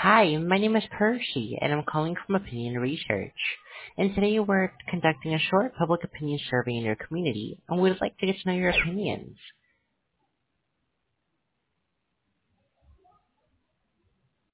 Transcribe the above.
Hi, my name is Percy, and I'm calling from Opinion Research. And today we're conducting a short public opinion survey in your community, and we'd like to get to know your opinions.